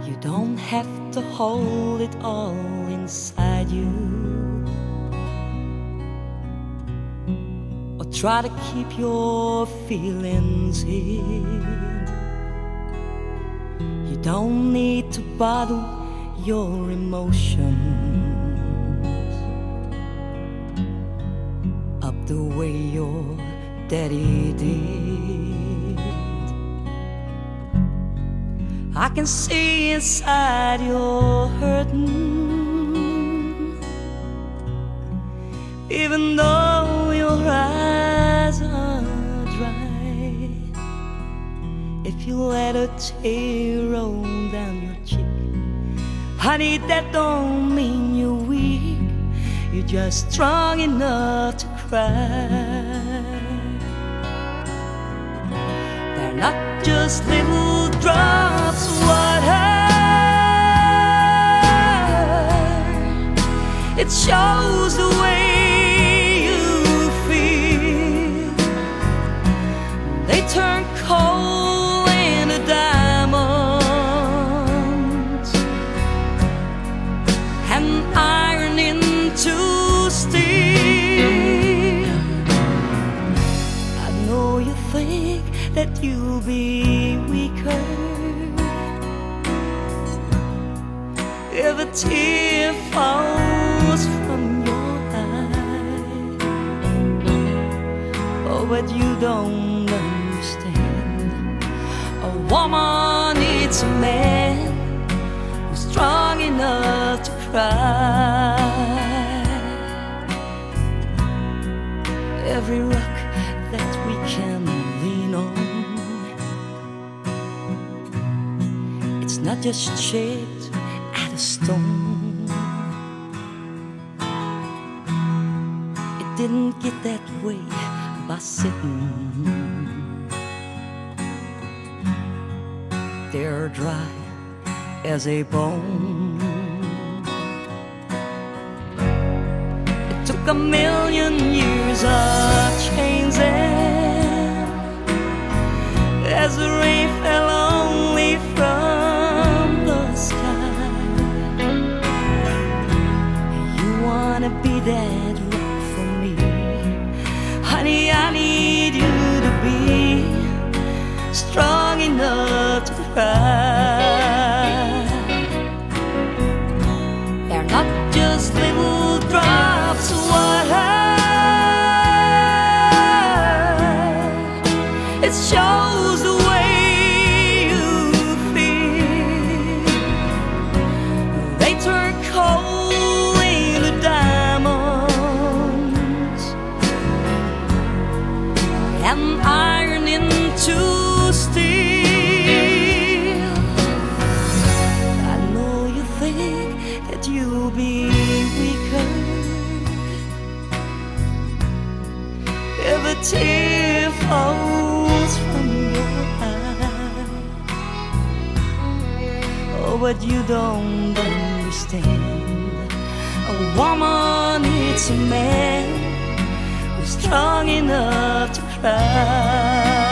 You don't have to hold it all inside you, or try to keep your feelings hid. You don't need to bottle your emotions up the way your daddy did. I can see inside you're hurting, even though your eyes are dry. If you let a tear roll down your cheek, honey, that don't mean you're weak. You're just strong enough to cry. They're not just little drops of water, it shows the way you feel. They turn coal into diamonds and iron into steel. I know you think that you'll be weaker if a tear falls from your eye. Oh, but you don't understand. A woman needs a man who's strong enough to cry. Every rock that we can lean on, it's not just shaped out of stone. It didn't get that way by sitting. They're dry as a bone. It took 1,000,000 years of changing as the rain fell only from the sky. You wanna be that rock for me, honey, I need you to be strong enough to cry. They're not just little drops of water, it shows the way you feel. They turn coal into diamonds and iron into steel. I know you think that you'll be weaker if a tear falls from your eye. Oh, but you don't understand. A woman needs a man who's strong enough to cry.